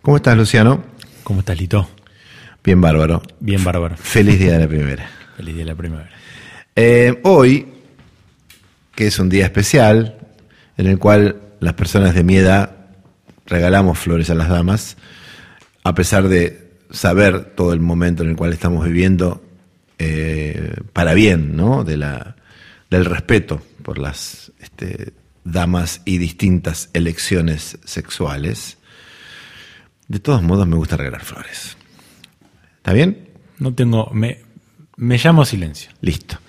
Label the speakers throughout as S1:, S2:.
S1: ¿Cómo estás, Luciano?
S2: ¿Cómo estás, Lito?
S1: Bien bárbaro.
S2: Bien bárbaro.
S1: Feliz Día de la Primavera.
S2: Feliz Día de la Primavera.
S1: Hoy, que es un día especial, en el cual las personas de mi edad regalamos flores a las damas, a pesar de saber todo el momento en el cual estamos viviendo, para bien, ¿no? Del respeto por las damas y distintas elecciones sexuales. De todos modos, me gusta regalar flores. ¿Está bien?
S2: No tengo... Me llamo silencio.
S1: Listo.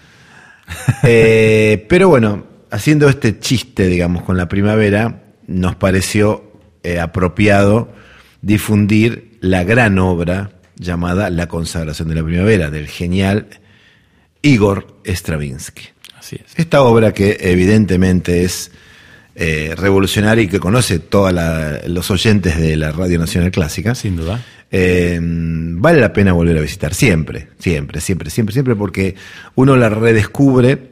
S1: Pero bueno, haciendo este chiste, digamos, con la primavera, nos pareció apropiado difundir la gran obra llamada La consagración de la primavera, del genial Igor Stravinsky.
S2: Así es.
S1: Esta obra que evidentemente es revolucionaria y que conoce todos los oyentes de la Radio Nacional Clásica.
S2: Sin duda.
S1: Vale la pena volver a visitar siempre, porque uno la redescubre,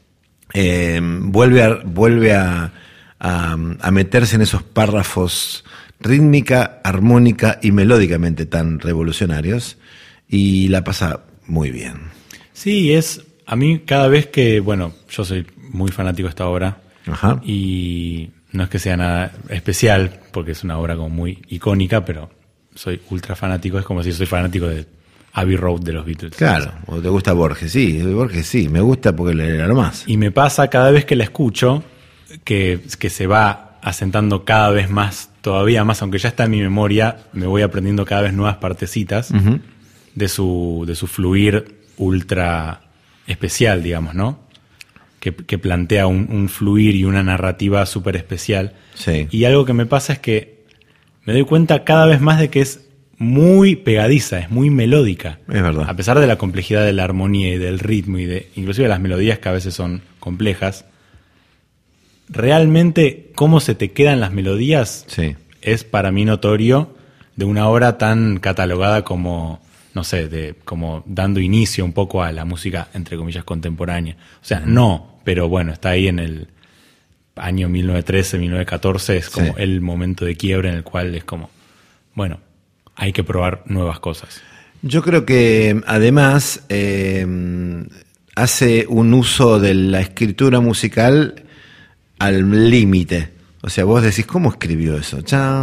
S1: vuelve a meterse en esos párrafos rítmica, armónica y melódicamente tan revolucionarios, y la pasa muy bien.
S2: Sí, a mí cada vez que, bueno, yo soy muy fanático de esta obra.
S1: Ajá.
S2: Y no es que sea nada especial, porque es una obra como muy icónica, pero soy ultra fanático. Es como si soy fanático de Abbey Road de los Beatles.
S1: Claro, o te gusta Borges, sí, me gusta porque le más.
S2: Y me pasa cada vez que la escucho que se va asentando cada vez más, todavía más, aunque ya está en mi memoria, me voy aprendiendo cada vez nuevas partecitas de su fluir ultra especial, digamos, ¿no? Que plantea un fluir y una narrativa súper especial.
S1: Sí.
S2: Y algo que me pasa es que me doy cuenta cada vez más de que es muy pegadiza, es muy melódica.
S1: Es verdad.
S2: A pesar de la complejidad de la armonía y del ritmo y inclusive de las melodías que a veces son complejas, realmente cómo se te quedan las melodías es para mí notorio de una obra tan catalogada como, no sé, como dando inicio un poco a la música, entre comillas, contemporánea. O sea, no, pero bueno, está ahí en el año 1913, 1914, es como el momento de quiebre en el cual es como, bueno, hay que probar nuevas cosas.
S1: Yo creo que además hace un uso de la escritura musical al límite. O sea, vos decís, ¿cómo escribió eso?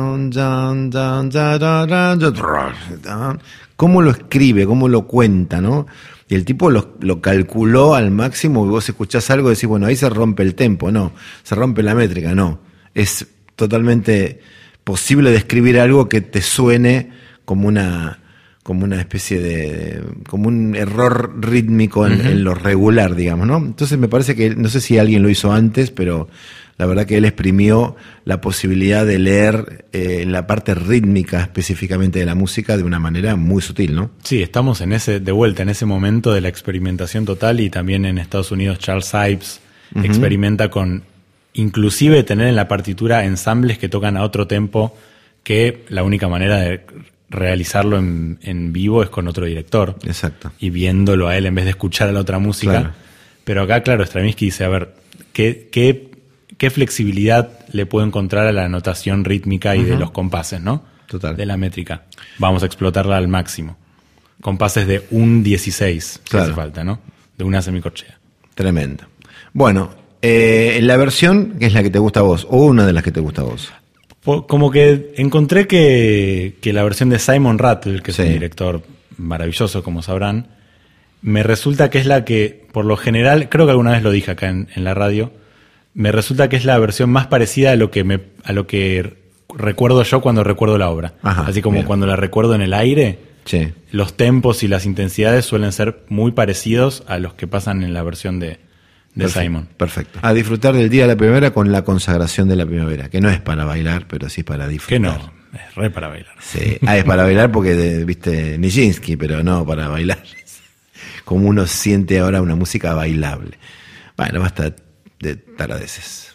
S1: ¿Cómo lo escribe? ¿Cómo lo cuenta? ¿No? Y el tipo lo calculó al máximo, y vos escuchás algo y decís, bueno, ahí se rompe el tempo. No, se rompe la métrica. No, es totalmente posible describir algo que te suene como una especie como un error rítmico en lo regular, digamos, ¿no? Entonces me parece que, no sé si alguien lo hizo antes, pero la verdad que él exprimió la posibilidad de leer la parte rítmica específicamente de la música de una manera muy sutil, ¿no?
S2: Sí, estamos de vuelta en ese momento de la experimentación total, y también en Estados Unidos Charles Ives experimenta con inclusive tener en la partitura ensambles que tocan a otro tempo, que la única manera de realizarlo en vivo es con otro director.
S1: Exacto.
S2: Y viéndolo a él en vez de escuchar a la otra música.
S1: Claro.
S2: Pero acá, claro, Stravinsky dice, a ver, ¿qué flexibilidad le puedo encontrar a la notación rítmica y de los compases, ¿no?
S1: Total.
S2: De la métrica. Vamos a explotarla al máximo. Compases de un 16,
S1: claro,
S2: si hace falta, ¿no? De una semicorchea.
S1: Tremendo. Bueno, la versión que es la que te gusta a vos, o una de las que te gusta a vos.
S2: Como que encontré que la versión de Simon Rattle, que es un director maravilloso, como sabrán, me resulta que es la que, por lo general, creo que alguna vez lo dije acá en la radio, me resulta que es la versión más parecida a lo que recuerdo yo cuando recuerdo la obra.
S1: Ajá,
S2: así como
S1: bien.
S2: cuando la recuerdo en el aire, los tempos y las intensidades suelen ser muy parecidos a los que pasan en la versión de Simon.
S1: Perfecto. A disfrutar del Día de la Primavera con la consagración de la primavera, que no es para bailar, pero sí para disfrutar.
S2: Que no, es re para bailar.
S1: Sí, es para bailar porque, viste, Nijinsky, pero no para bailar. Como uno siente ahora una música bailable. Bueno, basta de taradeces.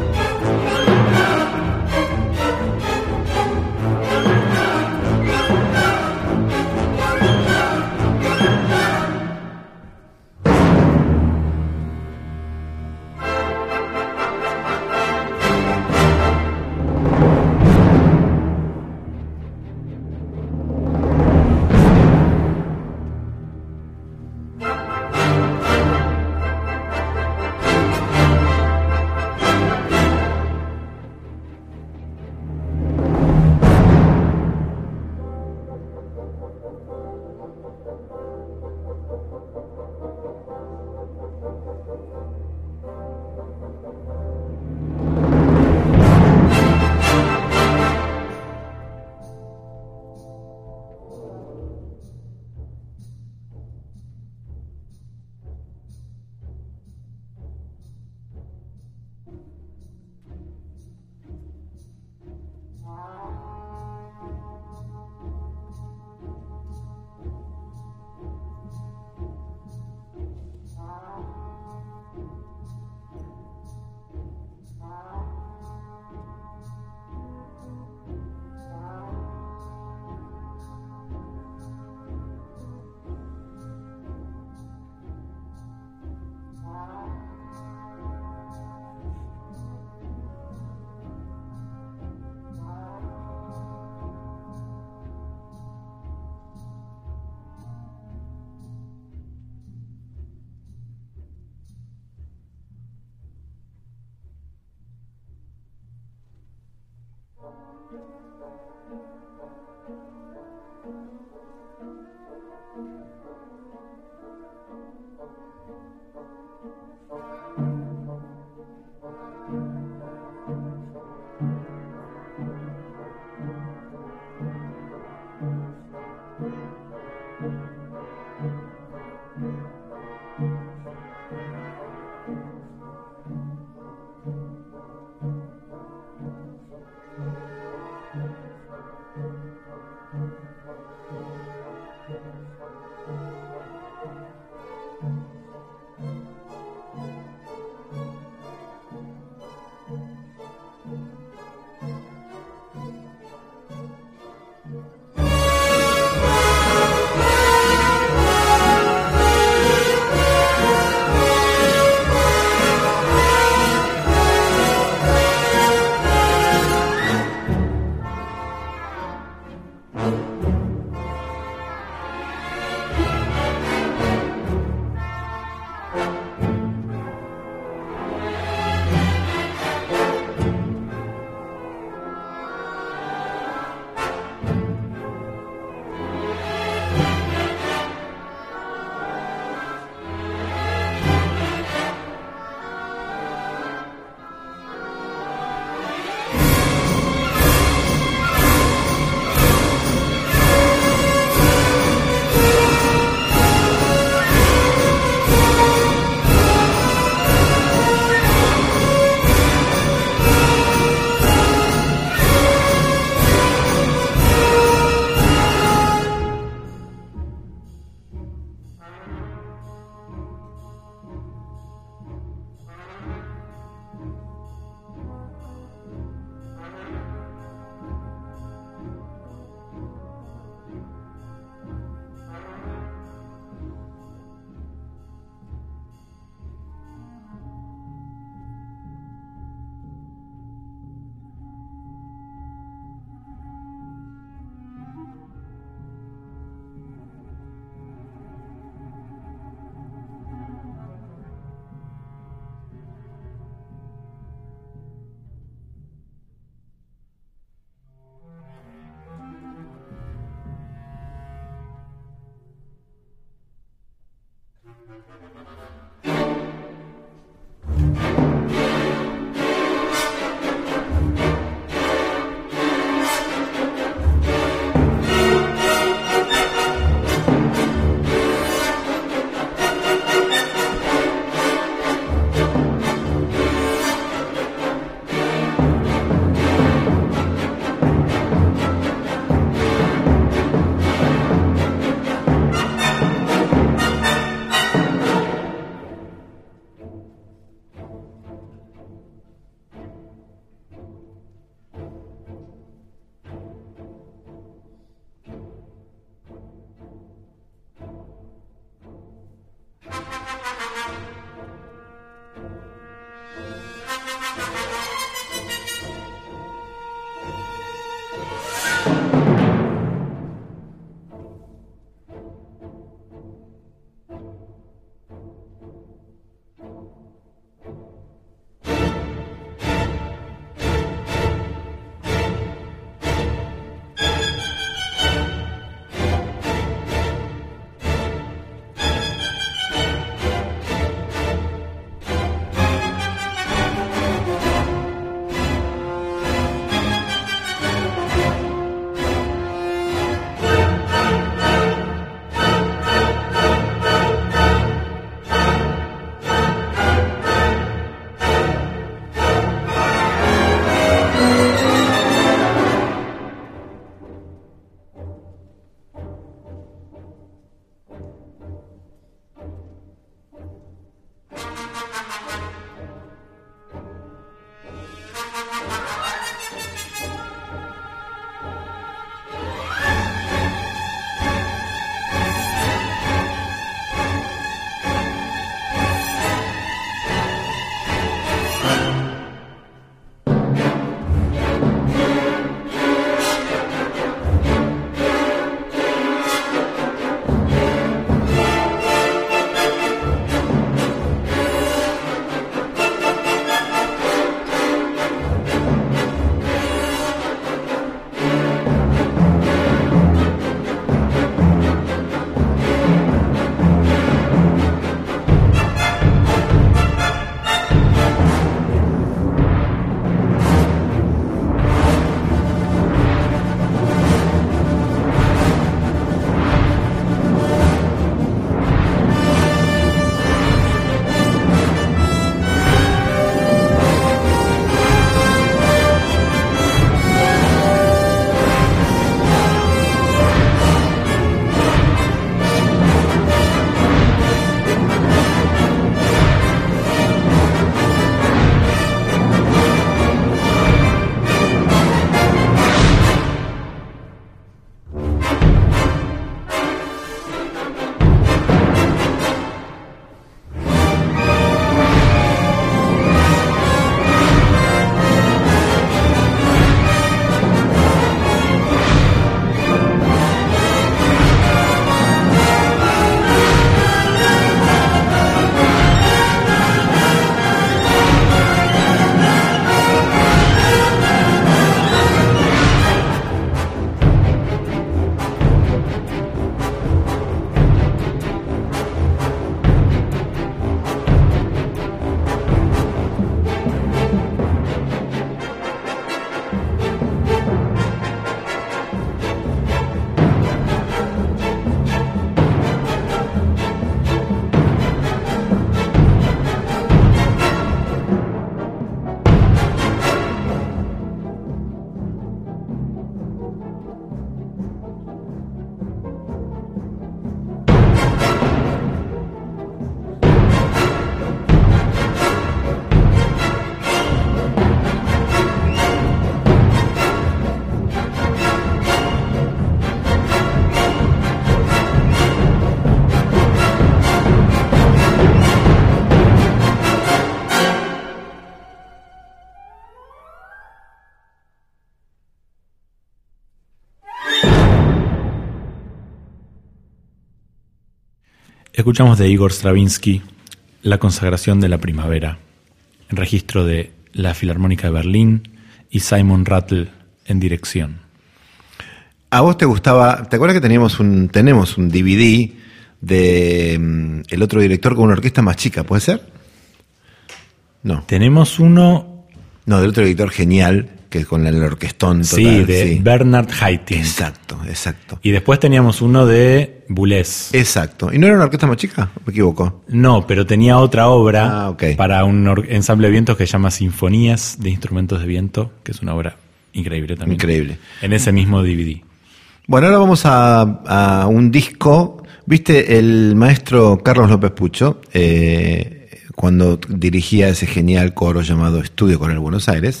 S2: Escuchamos de Igor Stravinsky La consagración de la primavera, en registro de la Filarmónica de Berlín y Simon Rattle en dirección.
S1: ¿A vos te gustaba? ¿Te acuerdas que tenemos un DVD de el otro director con una orquesta más chica, puede ser? No.
S2: Tenemos uno...
S1: No, del otro director genial, que es con el orquestón total.
S2: Sí, de Bernard Haitink.
S1: Exacto.
S2: Y después teníamos uno de Boulez.
S1: Exacto. ¿Y no era una orquesta más chica? ¿Me equivoco?
S2: No, pero tenía otra obra para un ensamble de vientos que se llama Sinfonías de Instrumentos de Viento, que es una obra increíble también.
S1: Increíble.
S2: En ese mismo DVD.
S1: Bueno, ahora vamos a un disco. ¿Viste el maestro Carlos López Pucho? Cuando dirigía ese genial coro llamado Estudio Coral Buenos Aires,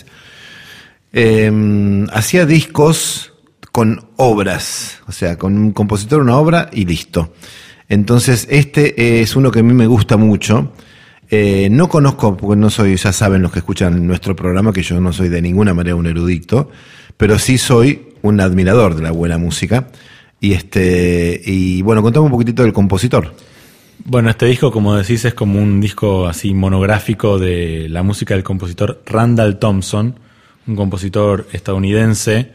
S1: hacía discos con obras, o sea, con un compositor una obra y listo. Entonces este es uno que a mí me gusta mucho. No conozco, porque no soy, ya saben los que escuchan nuestro programa, que yo no soy de ninguna manera un erudito, pero sí soy un admirador de la buena música. Y bueno, contame un poquitito del compositor.
S2: Bueno, este disco, como decís, es como un disco así monográfico de la música del compositor Randall Thompson, un compositor estadounidense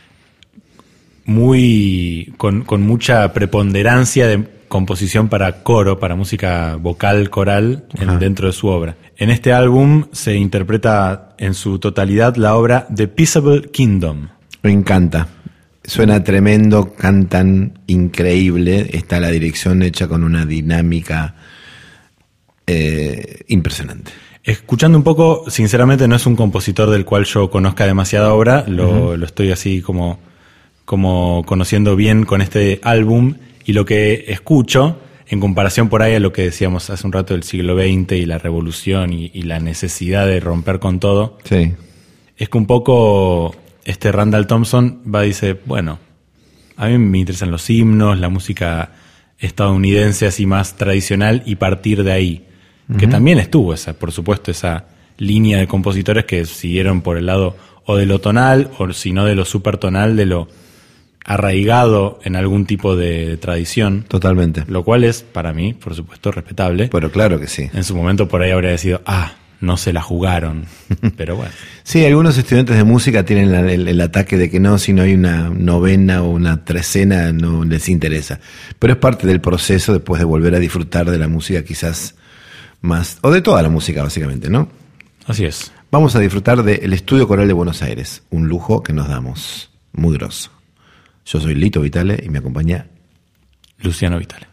S2: con mucha preponderancia de composición para coro, para música vocal coral dentro de su obra. En este álbum se interpreta en su totalidad la obra The Peaceable Kingdom.
S1: Me encanta. Suena tremendo, cantan increíble, está la dirección hecha con una dinámica impresionante.
S2: Escuchando un poco, sinceramente no es un compositor del cual yo conozca demasiada obra, lo estoy así como conociendo bien con este álbum, y lo que escucho, en comparación por ahí a lo que decíamos hace un rato del siglo XX y la revolución y la necesidad de romper con todo,
S1: sí,
S2: es que un poco... Randall Thompson dice, bueno, a mí me interesan los himnos, la música estadounidense así más tradicional, y partir de ahí, que también estuvo por supuesto, esa línea de compositores que siguieron por el lado o de lo tonal, o si no de lo supertonal, de lo arraigado en algún tipo de tradición.
S1: Totalmente.
S2: Lo cual es, para mí, por supuesto, respetable.
S1: Pero claro que sí.
S2: En su momento por ahí habría decidido, no se la jugaron, pero bueno.
S1: Sí, algunos estudiantes de música tienen el ataque de que no, si no hay una novena o una trecena no les interesa. Pero es parte del proceso después de volver a disfrutar de la música quizás más, o de toda la música básicamente, ¿no?
S2: Así es.
S1: Vamos a disfrutar del Estudio Coral de Buenos Aires, un lujo que nos damos, muy grosso. Yo soy Lito Vitale y me acompaña
S2: Luciano Vitale.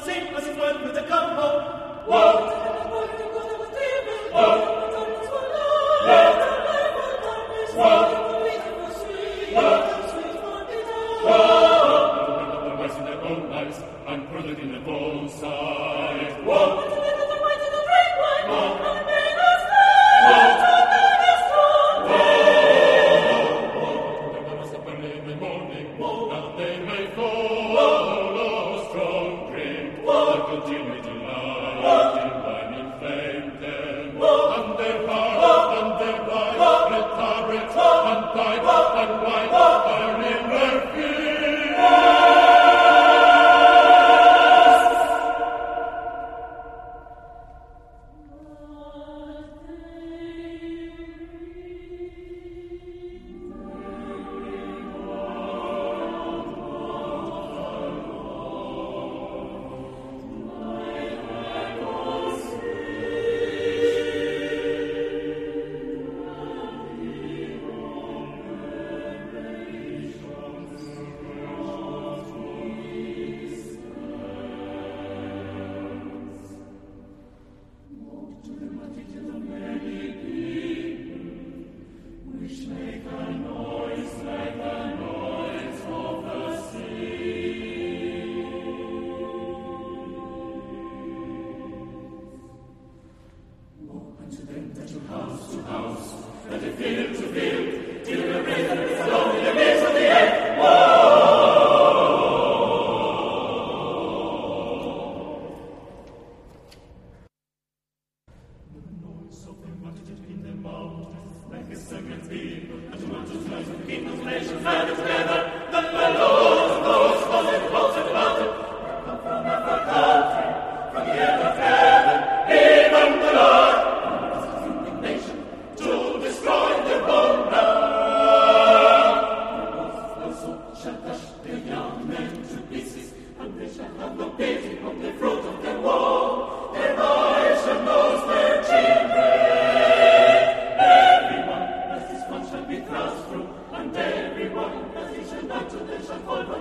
S3: And everyone, as he shall not to them shall fall.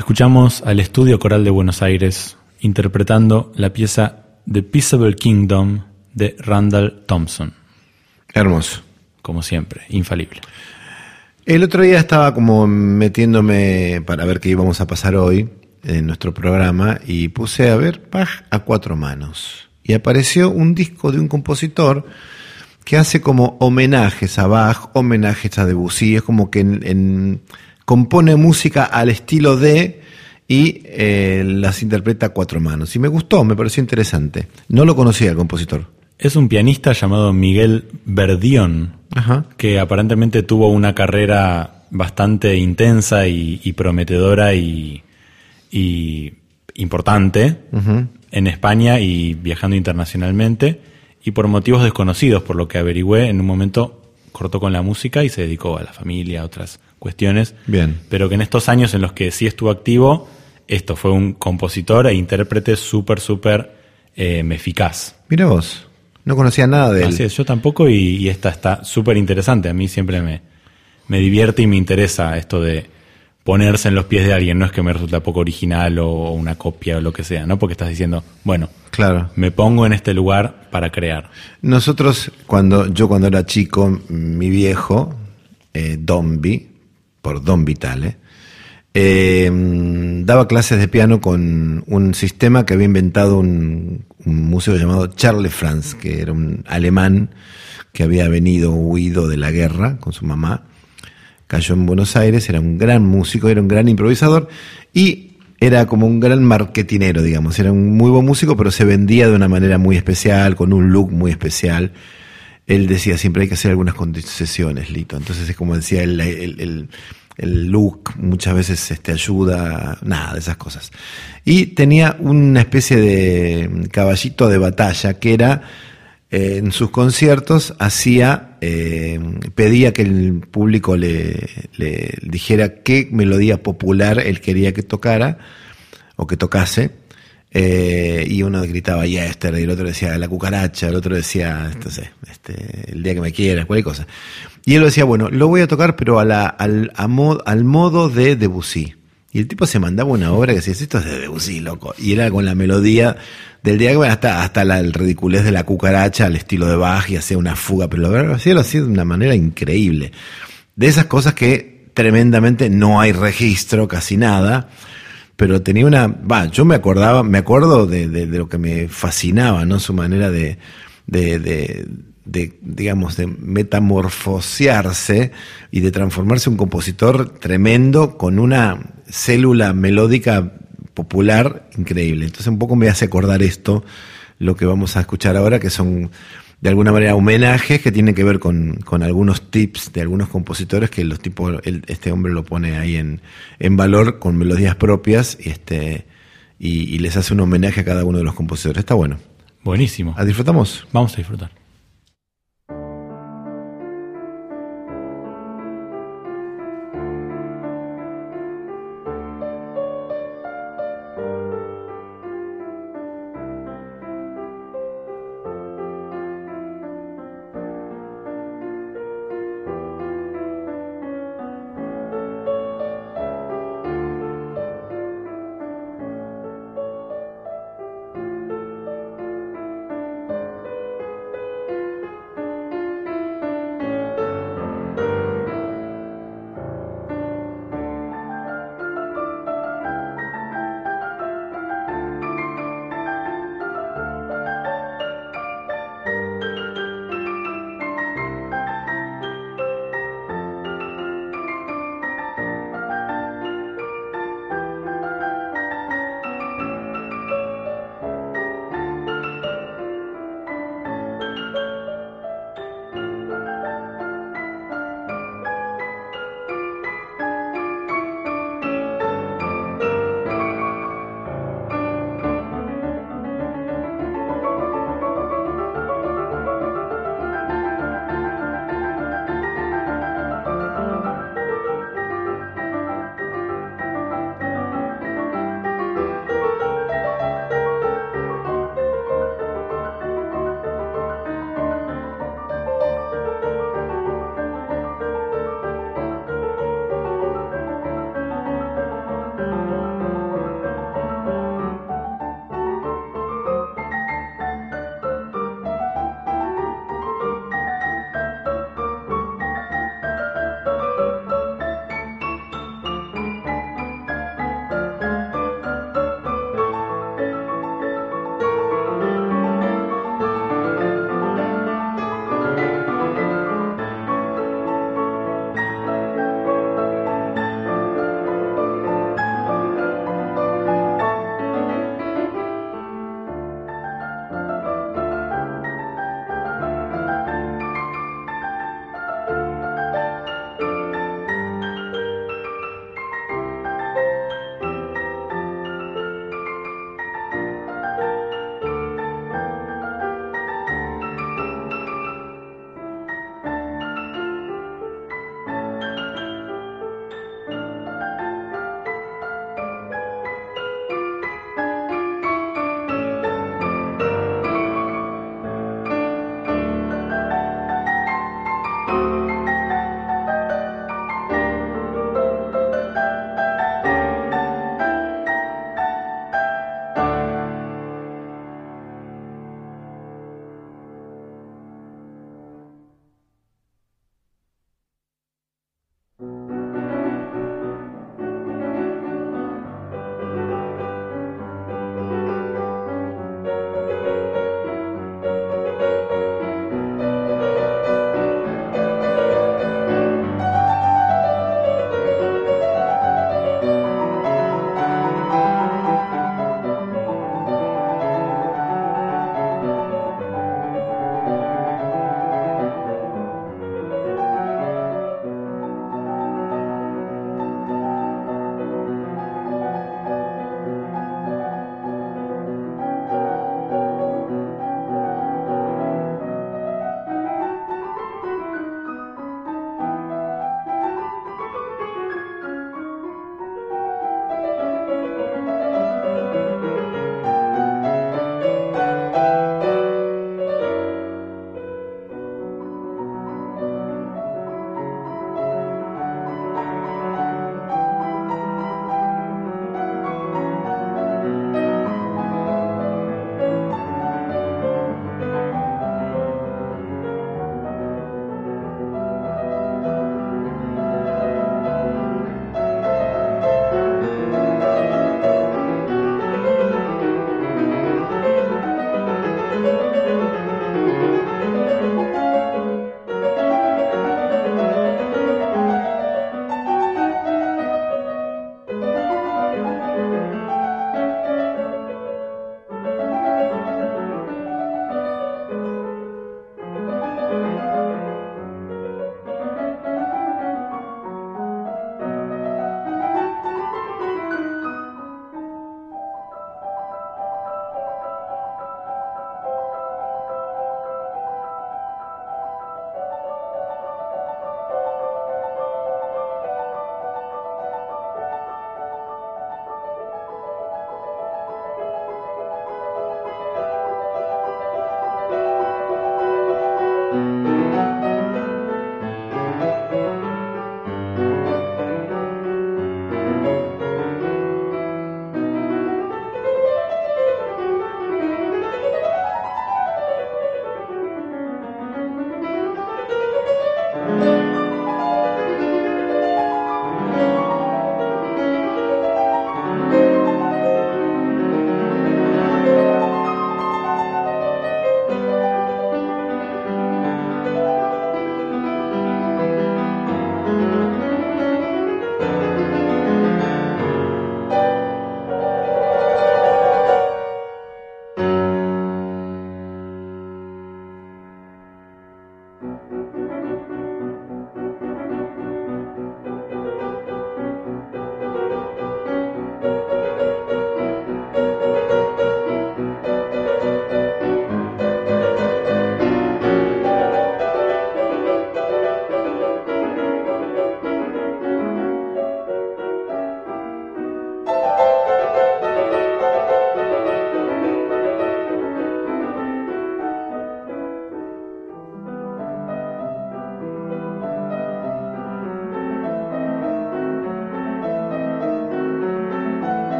S2: Escuchamos al Estudio Coral de Buenos Aires interpretando la pieza The Peaceable Kingdom de Randall Thompson.
S1: Hermoso.
S2: Como siempre, infalible.
S1: El otro día estaba como metiéndome para ver qué íbamos a pasar hoy en nuestro programa y puse a ver Bach a cuatro manos. Y apareció un disco de un compositor que hace como homenajes a Bach, homenajes a Debussy, es como que compone música al estilo de y las interpreta a cuatro manos. Y me gustó, me pareció interesante. No lo conocía el compositor.
S2: Es un pianista llamado Miguel Verdión,
S1: Ajá.
S2: que aparentemente tuvo una carrera bastante intensa y prometedora y importante en España y viajando internacionalmente, y por motivos desconocidos, por lo que averigüé, en un momento cortó con la música y se dedicó a la familia, a otras cuestiones.
S1: Bien.
S2: Pero que en estos años en los que sí estuvo activo, esto fue un compositor e intérprete súper eficaz.
S1: Mira vos, no conocía nada de él.
S2: Así es, yo tampoco, y esta está súper interesante. A mí siempre me divierte y me interesa esto de ponerse en los pies de alguien. No es que me resulta poco original o una copia o lo que sea, ¿no? Porque estás diciendo, bueno,
S1: claro,
S2: me pongo en este lugar para crear.
S1: Nosotros, cuando era chico, mi viejo, Dombi, por Don Vitale, daba clases de piano con un sistema que había inventado un músico llamado Charles Franz, que era un alemán que había huido de la guerra con su mamá, cayó en Buenos Aires, era un gran músico, era un gran improvisador y era como un gran marketinero, digamos. Era un muy buen músico, pero se vendía de una manera muy especial, con un look muy especial. Él decía siempre hay que hacer algunas concesiones, Lito. Entonces es como decía el look muchas veces ayuda, nada de esas cosas. Y tenía una especie de caballito de batalla que era, en sus conciertos pedía que el público le dijera qué melodía popular él quería que tocara o que tocase, y uno gritaba Yesterday, y el otro decía La Cucaracha, el otro decía El Día que me quieras, cualquier cosa. Y él decía, bueno, lo voy a tocar pero al modo de Debussy. Y el tipo se mandaba una obra que decía, esto es de Debussy, loco. Y era con la melodía del día que bueno, hasta el ridiculez de La Cucaracha al estilo de Bach, y hacía una fuga, pero lo hacía de una manera increíble. De esas cosas que tremendamente no hay registro, casi nada, pero tenía yo me acuerdo de lo que me fascinaba, ¿no? Su manera de digamos, de metamorfosearse y de transformarse en un compositor tremendo con una célula melódica popular increíble. Entonces un poco me hace acordar esto, lo que vamos a escuchar ahora, que son de alguna manera homenajes que tienen que ver con algunos tips de algunos compositores que este hombre lo pone ahí en valor con melodías propias y les hace un homenaje a cada uno de los compositores. Está bueno.
S2: Buenísimo.
S1: ¿Disfrutamos?
S2: Vamos a disfrutar.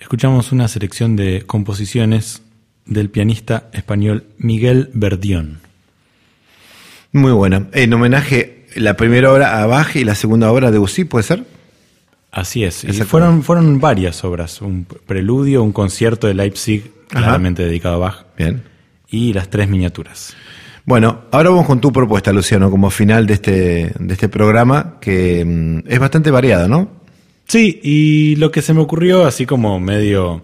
S2: escuchamos una selección de composiciones del pianista español Miguel Verdión.
S1: Muy buena. En homenaje, la primera obra a Bach y la segunda obra de Debussy, ¿puede ser?
S2: Así es. Y fueron varias obras. Un preludio, un concierto de Leipzig, claramente dedicado a Bach.
S1: Bien.
S2: Y las 3 miniaturas.
S1: Bueno, ahora vamos con tu propuesta, Luciano, como final de este programa, que es bastante variado, ¿no?
S2: Sí, y lo que se me ocurrió, así como medio,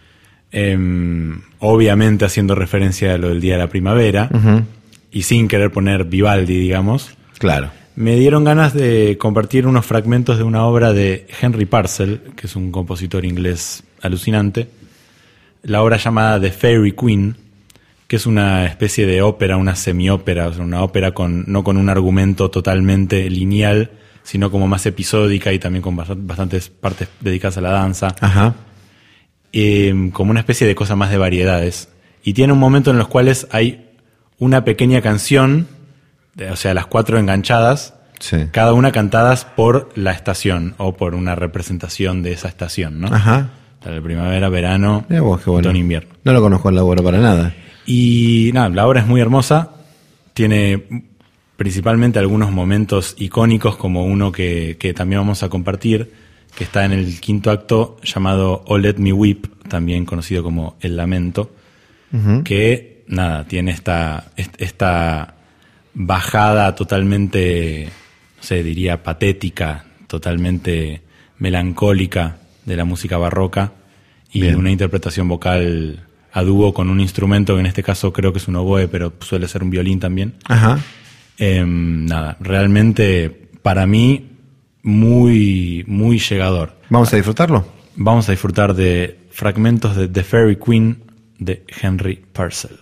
S2: obviamente haciendo referencia a lo del Día de la Primavera, y sin querer poner Vivaldi, digamos.
S1: Claro.
S2: Me dieron ganas de compartir unos fragmentos de una obra de Henry Purcell, que es un compositor inglés alucinante. La obra llamada The Fairy Queen, que es una especie de ópera, una semiópera, o sea, una ópera no con un argumento totalmente lineal, sino como más episódica y también con bastantes partes dedicadas a la danza.
S1: Ajá.
S2: Como una especie de cosa más de variedades. Y tiene un momento en los cuales hay una pequeña canción, o sea, las 4 enganchadas,
S1: sí,
S2: cada una cantadas por la estación o por una representación de esa estación, ¿no?
S1: Ajá.
S2: La primavera, verano, otoño, invierno.
S1: No lo conozco en la obra para nada.
S2: Y nada, la obra es muy hermosa, tiene principalmente algunos momentos icónicos, como uno que también vamos a compartir, que está en el 5º acto, llamado Oh Let Me Weep, también conocido como El Lamento, que nada, tiene esta bajada totalmente, no sé, diría patética, totalmente melancólica de la música barroca, y bien, una interpretación vocal a dúo con un instrumento que en este caso creo que es un oboe, pero suele ser un violín también.
S1: Ajá.
S2: Nada, realmente para mí muy, muy llegador.
S1: ¿Vamos a disfrutarlo?
S2: Vamos a disfrutar de fragmentos de The Fairy Queen de Henry Purcell.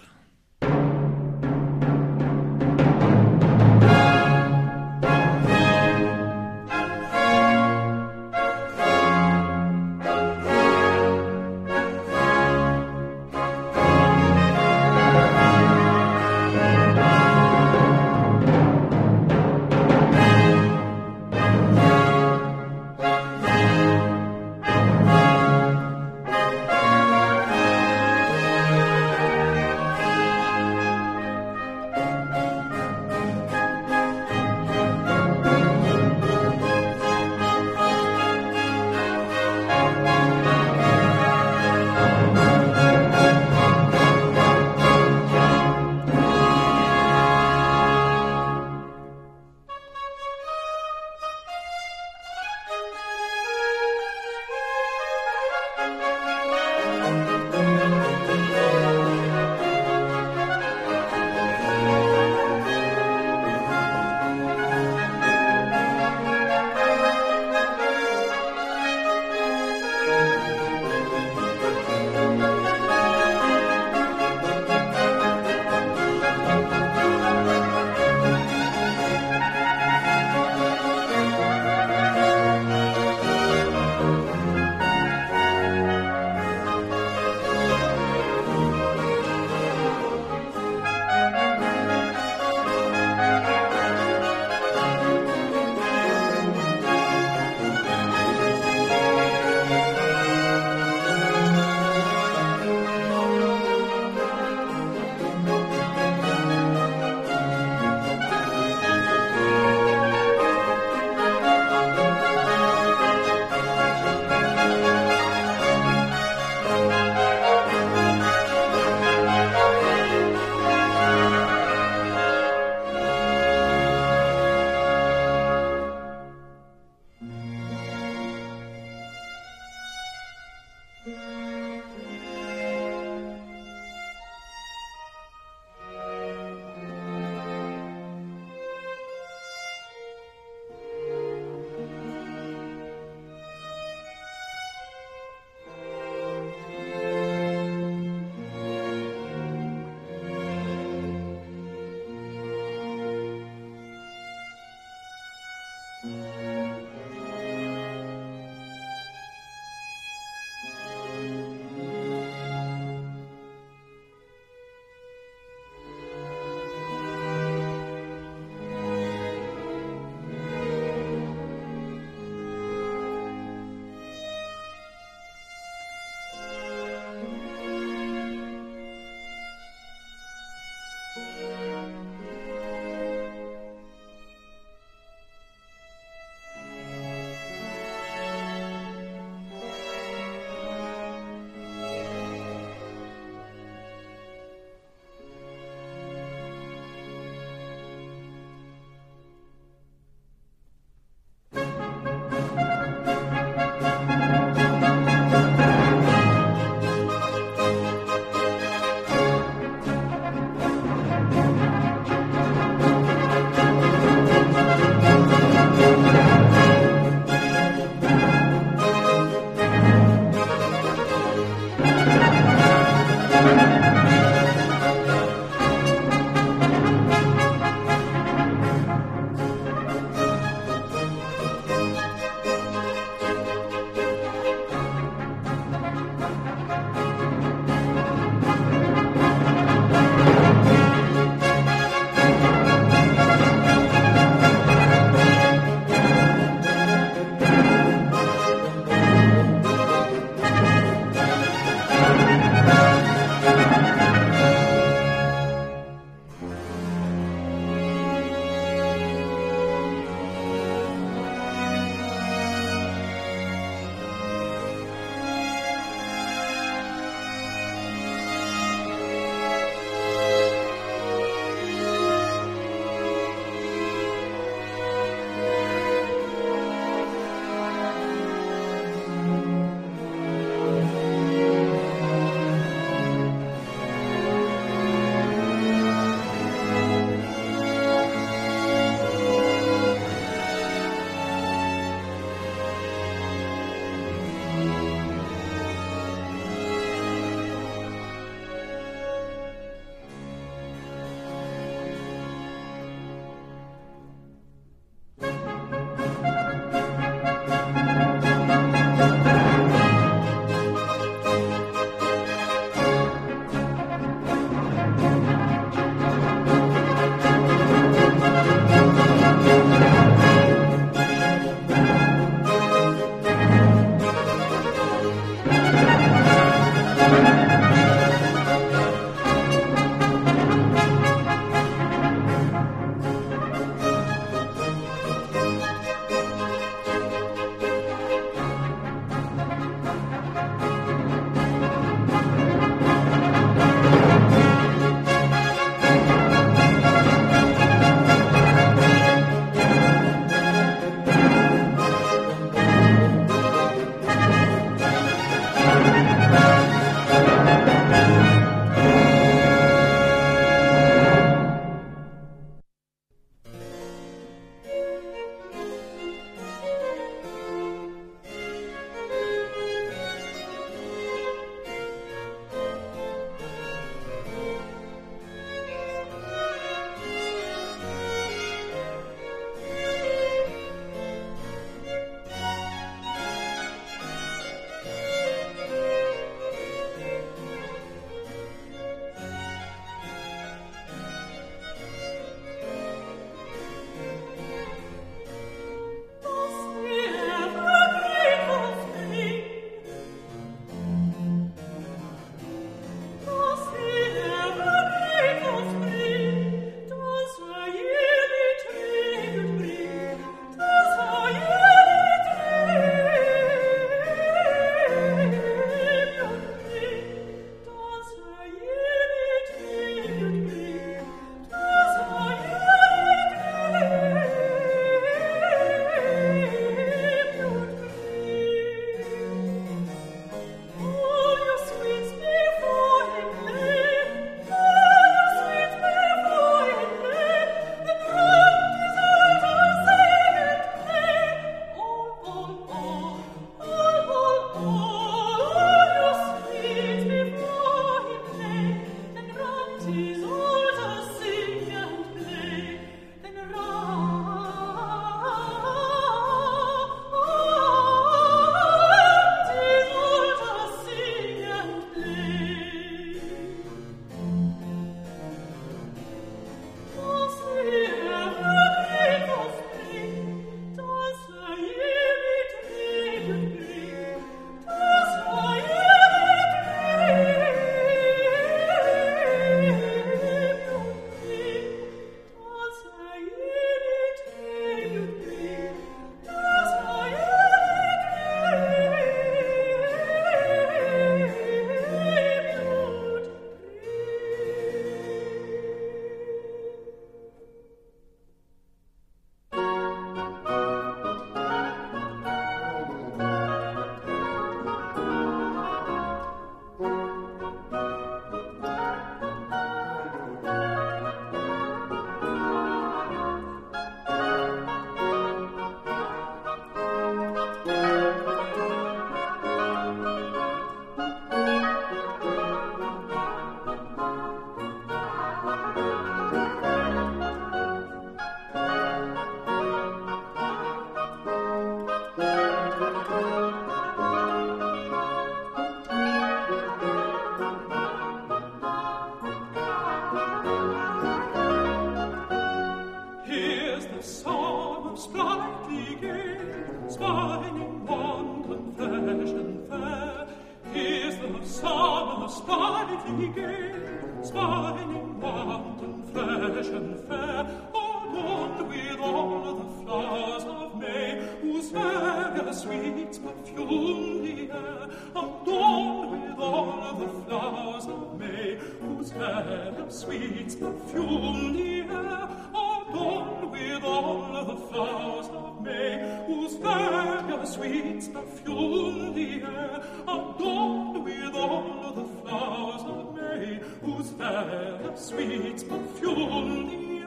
S3: sprightly gay, smiling wanton, fresh and fair. Is the summer sprightly gay, smiling wanton, fresh and fair, adorned with all the flowers of May, whose various sweets perfume the air, adorned with all the flowers of May, whose various sweets perfume the air, adorned with all the flowers of May, whose various sweets perfume the air, adorned with all the flowers of May, whose various sweets perfume the air.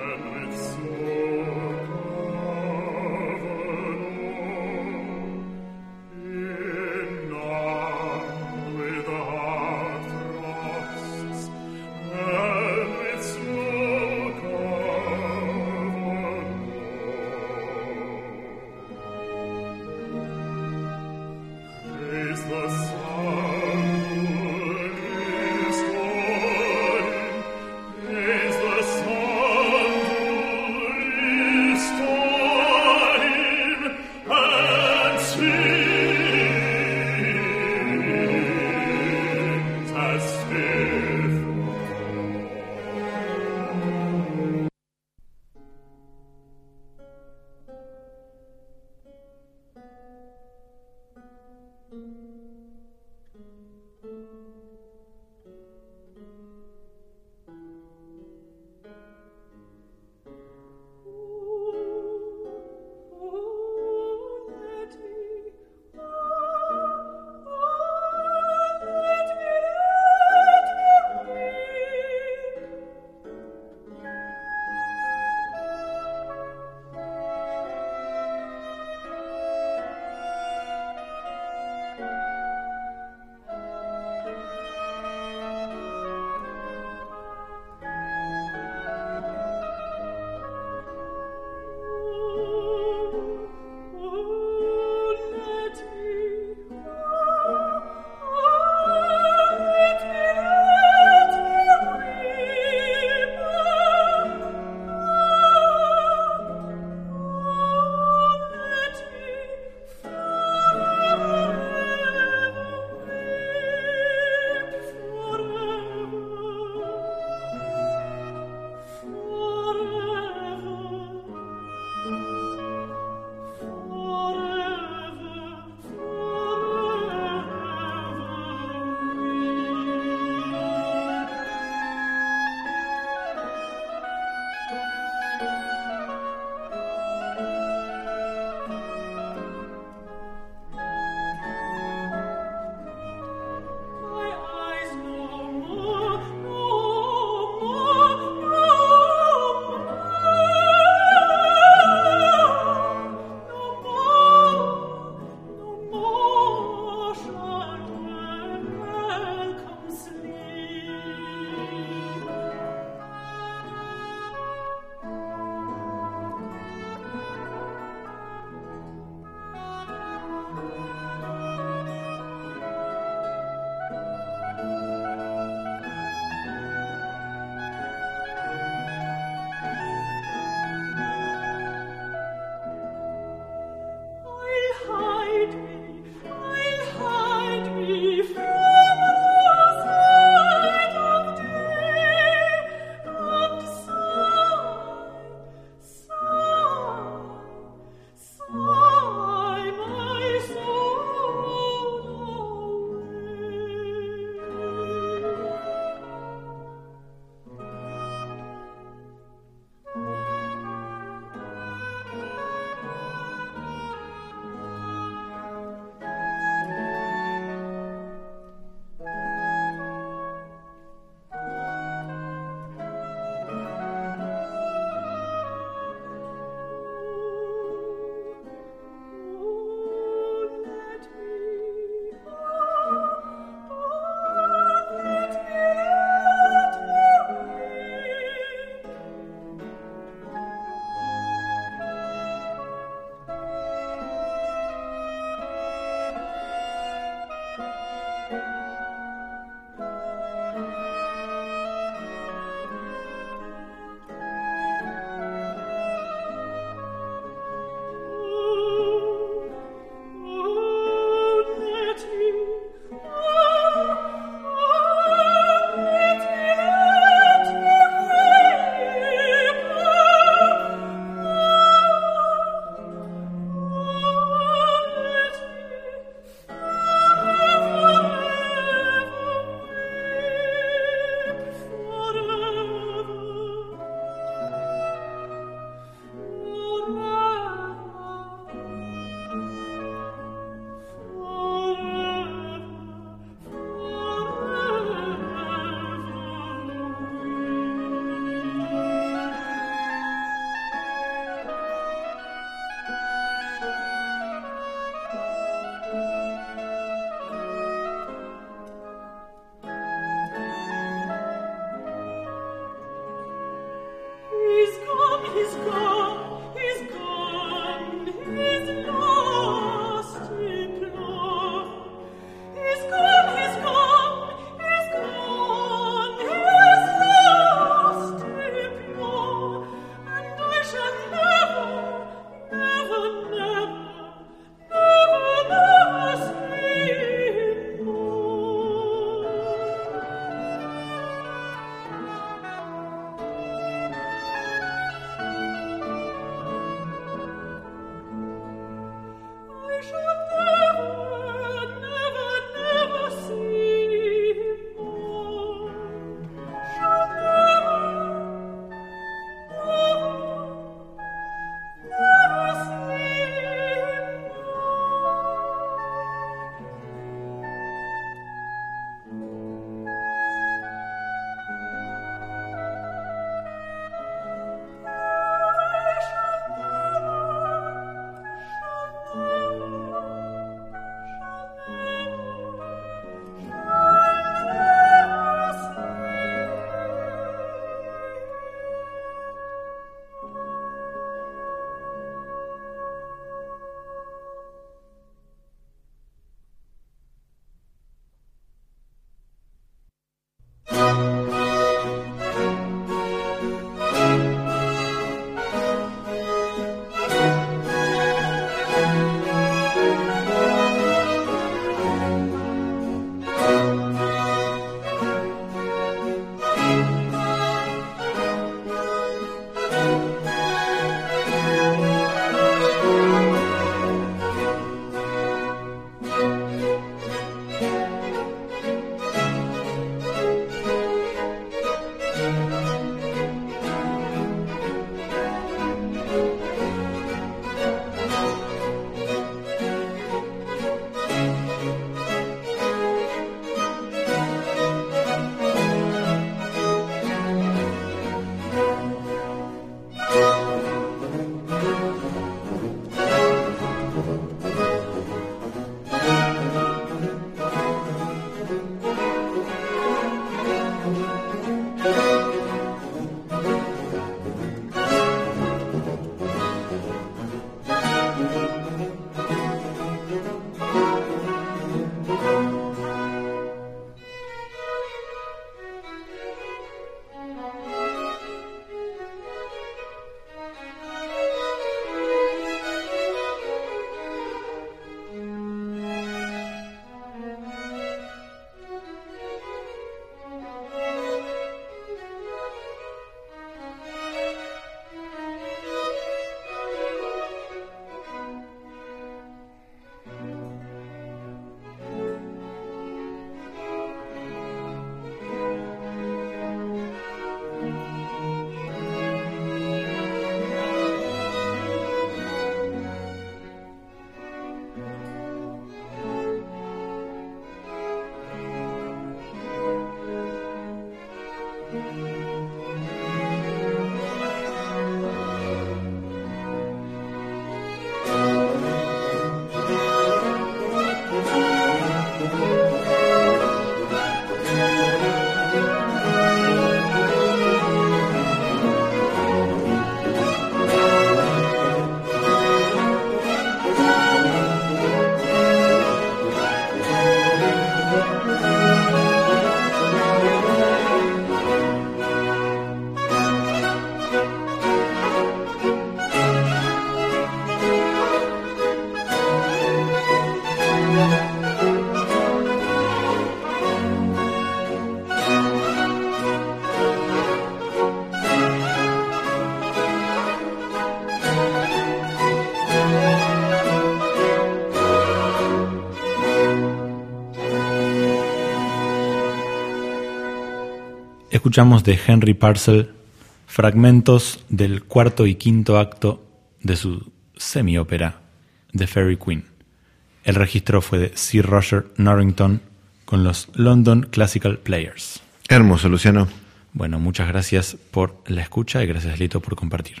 S2: Escuchamos de Henry Purcell fragmentos del cuarto y quinto acto de su semi-ópera The Fairy Queen. El registro fue de Sir Roger Norrington con los London Classical Players.
S1: Hermoso, Luciano.
S2: Bueno, muchas gracias por la escucha y gracias, Lito, por compartir.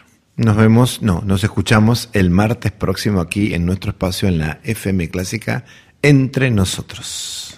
S1: Nos escuchamos el martes próximo aquí en nuestro espacio en la FM Clásica Entre Nosotros.